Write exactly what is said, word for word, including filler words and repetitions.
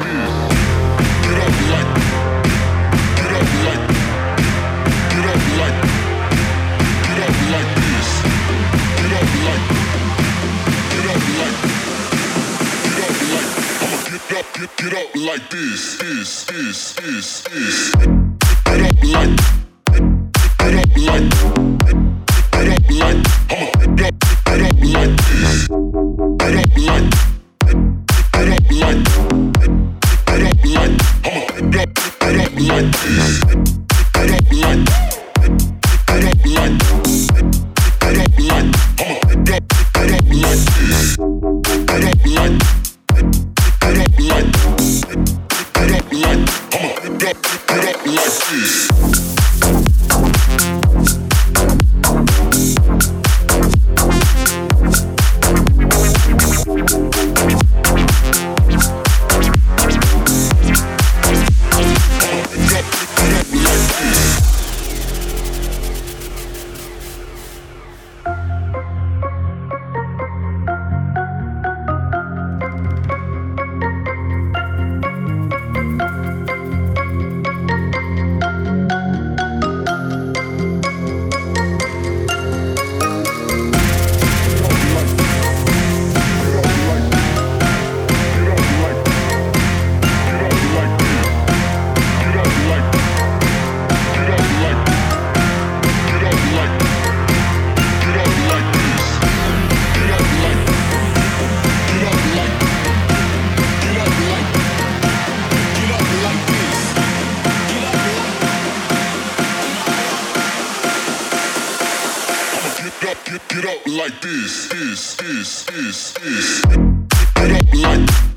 Like this, this, this, this, this. Get up like, get up like, get up like, I'ma get up, get up like this. Get up like, get up like, get up like, I'ma get up, get up like this. Get up like, get up like, get up like, I'ma get up, get up like this. Get up like, get up like. Get up like, I'ma get up, get up like this. Get, get up like this, this, this, this, this. Get up like.